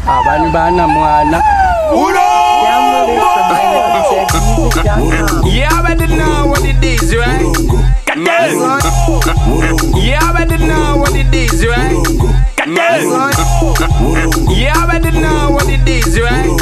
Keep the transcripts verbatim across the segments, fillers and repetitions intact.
Abani bana mwana. You already know what it is, right? You already know what it is, right? You already know what it is, right?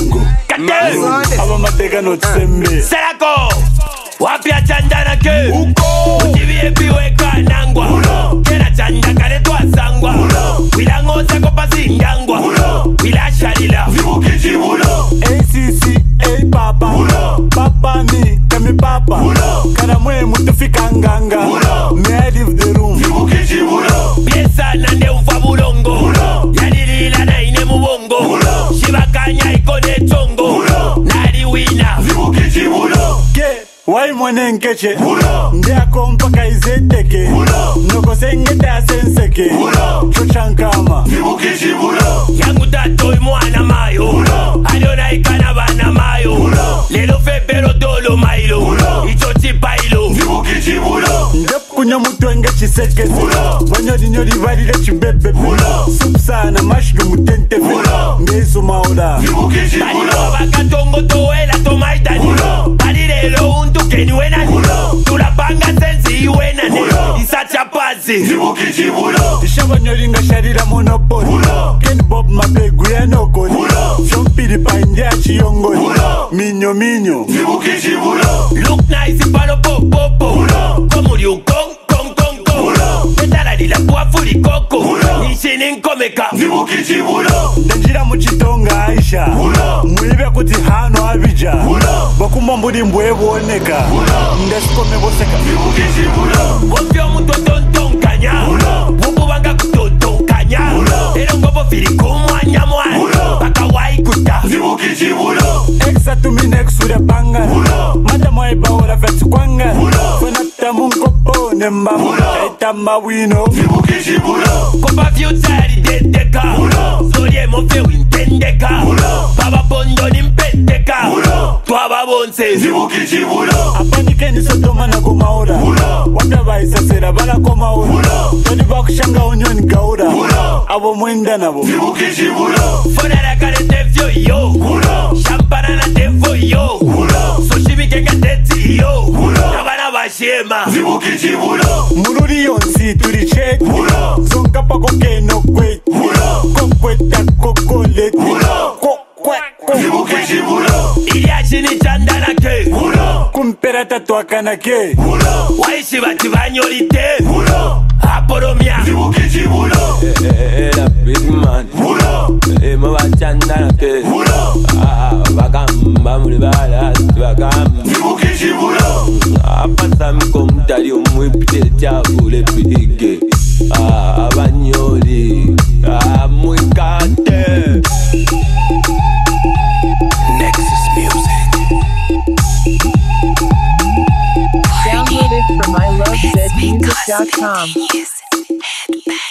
Abamateka no tsembe Sarako Wapia chandana ke Utiviye piwe kanangwa Kena chanda kare tuwa sangwa Wila ngoza kopa zingangwa Wila shalila Vibukichi ulo A C C, A papa Papa mi, kami papa Kana mwe mutufika nganga May I leave the room Vibukichi ulo Piesa nande ufa bulongo Yadilila na ine mubongo Shibakanya ikone chongo Nari wina Vibukichi ulo Ke, wai mwene nkeche Ndia kompaka izeteke Noko sengeta senseke Chochankama Vibukichi ulo Yangu tato imwana mayo Adona ikana bana mayo Lelo febero dolo mailo Icho chipailo Vibukichi ulo Ndep kunya mutu enge chisekese Wanyori nyori varire chibebe Supsana mushroom tentefe Ngesu maola Vibukichi Balilo ulo bakatongo toela tomaitani Balilelo untu keni wenani Tulapanga sensi iwenani Isacha pazi Vibukichi ulo Ishabanyori nga sharira monopoli Ken Bob mapegu ya nokoli Fyompiri pa india chiyongoli Minyo minyo Vibukichi ulo Look nice palo po po po Komuri ukong kong kong kong Betala dila buafuri koko Nishini nkomeka Vibukichi ulo Ndanjira muchitonga Aisha Mwibe kuti hano abija Bakumba mbudi mbwebu oneka Ndesikome boseka Vibukichi ulo Wopyo mutotontonkanya Wopubanga kutotonkanya Ero ngobo fili kumwanya mwana Baka waikuta Vibukichi ulo Exa tumi nexure panga Mata mwaiba ora fetsu kwanga Fena tamu nkopo nembamu Chaitamba wino Vibukichi ulo Kopa future ideteka Sorie mofe wintendeka Baba bondo nimpeteka Twaba bonse Vibukichi ulo Apanike ni sotoma na kumaura Wata baisa sera bala kumaura Toni bakushanga onyoni gaura Abo mwenda nabo Vibukichi ulo Fonara kare tefyo yo Shampana na tefo yo Soshibike nga teti yo Nabana bashema Vibukichi ulo Mururi yonsi turi check Zonka pa koke no kwet Kokweta kokolet Vibukichi ulo Iliashini chandana ke Kumpera tatuakana ke Waishi bati banyolite Aporomia Vibukichi ulo Era big man Ema bachandana ke Bagamba muri bala bagamba Vibukichi ulo Apasa mkomtali umwipite chakule pige Abanyoli Amwikate Nexus Music Download it from I love zed music dot com. Yes.